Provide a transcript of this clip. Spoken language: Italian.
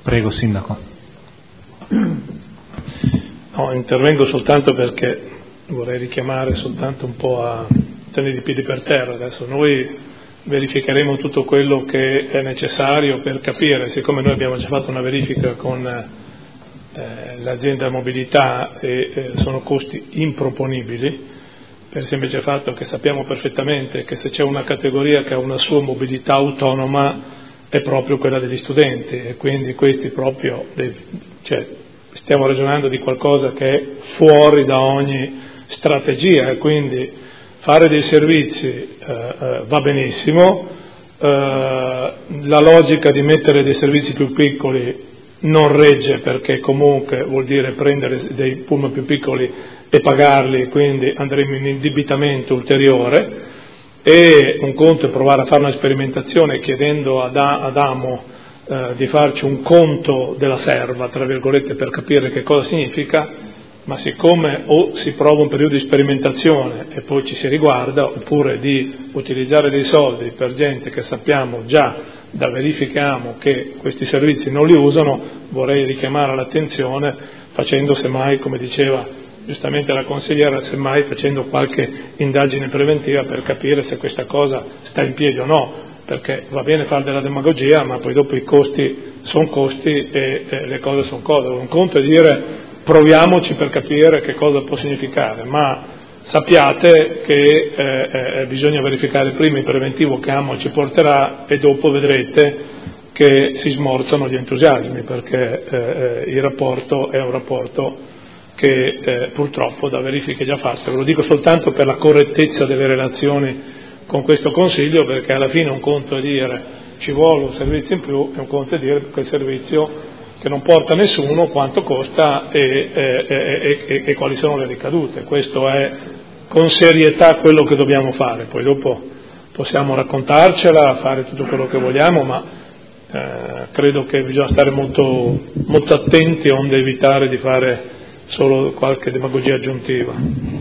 Prego, Sindaco. No, intervengo soltanto perché vorrei richiamare soltanto un po' a tenere i piedi per terra. Adesso noi verificheremo tutto quello che è necessario per capire, siccome noi abbiamo già fatto una verifica con l'azienda mobilità e sono costi improponibili, per il semplice fatto che sappiamo perfettamente che se c'è una categoria che ha una sua mobilità autonoma è proprio quella degli studenti, e quindi questi proprio, stiamo ragionando di qualcosa che è fuori da ogni strategia, e quindi fare dei servizi va benissimo, la logica di mettere dei servizi più piccoli non regge, perché comunque vuol dire prendere dei pullman più piccoli e pagarli, quindi andremo in indebitamento ulteriore. E un conto è provare a fare una sperimentazione chiedendo ad Amo di farci un conto della serva, tra virgolette, per capire che cosa significa, ma siccome o si prova un periodo di sperimentazione e poi ci si riguarda, oppure di utilizzare dei soldi per gente che sappiamo già da verifichiamo che questi servizi non li usano, vorrei richiamare l'attenzione facendo semmai, come diceva giustamente la consigliera, semmai facendo qualche indagine preventiva per capire se questa cosa sta in piedi o no, perché va bene fare della demagogia, ma poi dopo i costi sono costi e le cose sono cose. Un conto è dire proviamoci per capire che cosa può significare, ma sappiate che bisogna verificare prima il preventivo che Amo ci porterà e dopo vedrete che si smorzano gli entusiasmi, perché il rapporto è un rapporto che purtroppo da verifiche già fatte, ve lo dico soltanto per la correttezza delle relazioni con questo Consiglio, perché alla fine un conto è dire ci vuole un servizio in più e un conto è dire quel servizio che non porta nessuno quanto costa e quali sono le ricadute. Questo è con serietà quello che dobbiamo fare, poi dopo possiamo raccontarcela, fare tutto quello che vogliamo, ma credo che bisogna stare molto, molto attenti onde evitare di fare solo qualche demagogia aggiuntiva.